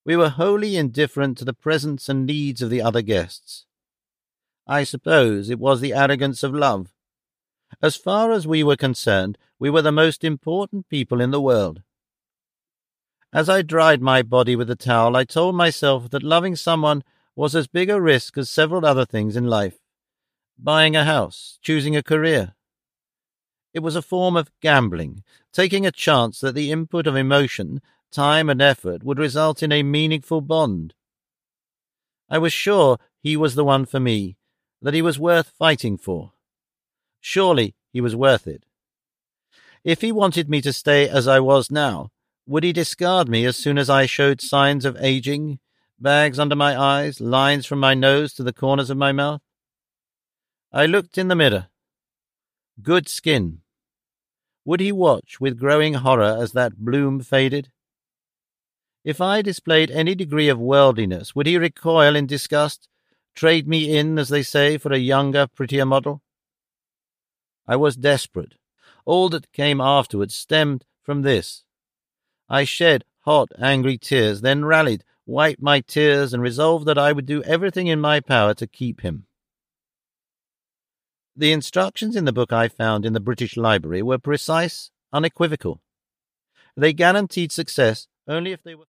We were wholly indifferent to the presence and needs of the other guests. I suppose it was the arrogance of love. As far as we were concerned, we were the most important people in the world. As I dried my body with the towel, I told myself that loving someone was as big a risk as several other things in life. Buying a house, choosing a career. It was a form of gambling, taking a chance that the input of emotion, time and effort would result in a meaningful bond. I was sure he was the one for me, that he was worth fighting for. Surely he was worth it. If he wanted me to stay as I was now, would he discard me as soon as I showed signs of aging, bags under my eyes, lines from my nose to the corners of my mouth? I looked in the mirror. Good skin. Would he watch with growing horror as that bloom faded? If I displayed any degree of worldliness, would he recoil in disgust, trade me in, as they say, for a younger, prettier model? I was desperate. All that came afterwards stemmed from this. I shed hot, angry tears, then rallied, wiped my tears, and resolved that I would do everything in my power to keep him. The instructions in the book I found in the British Library were precise, unequivocal. They guaranteed success only if they were